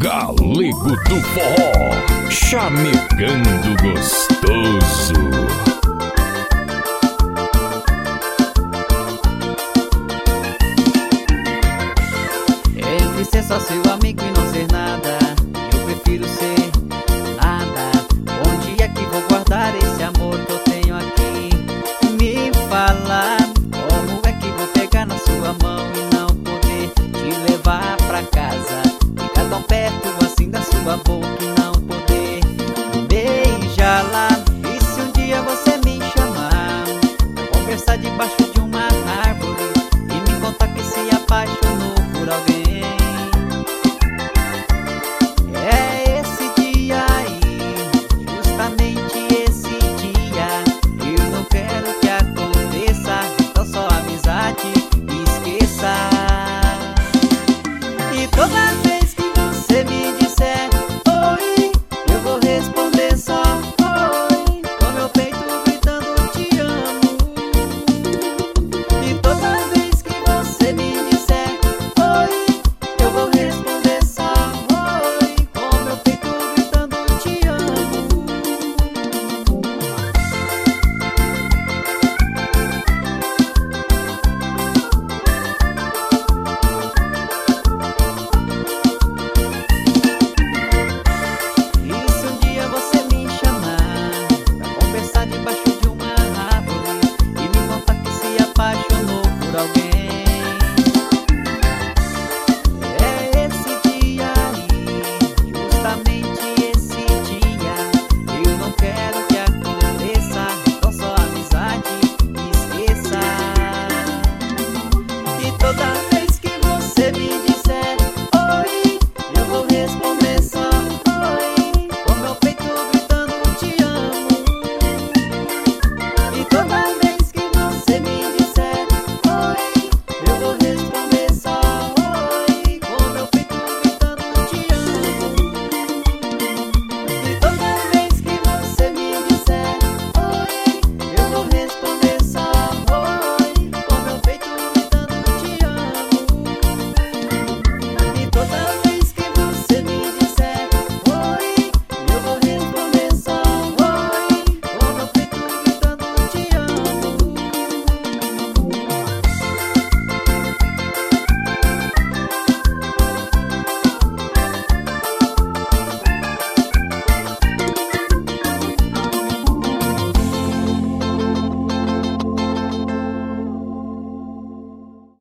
Galego do Forró, chamegando gostoso. Entre ser só seu amigo e não ser nada, eu prefiro ser nada. Onde é que vou guardar esse amor que eu tenho aqui? Me fala, como é que vou pegar na sua mão e não poder te levar pra casa? Ficar tão perto assim da sua boca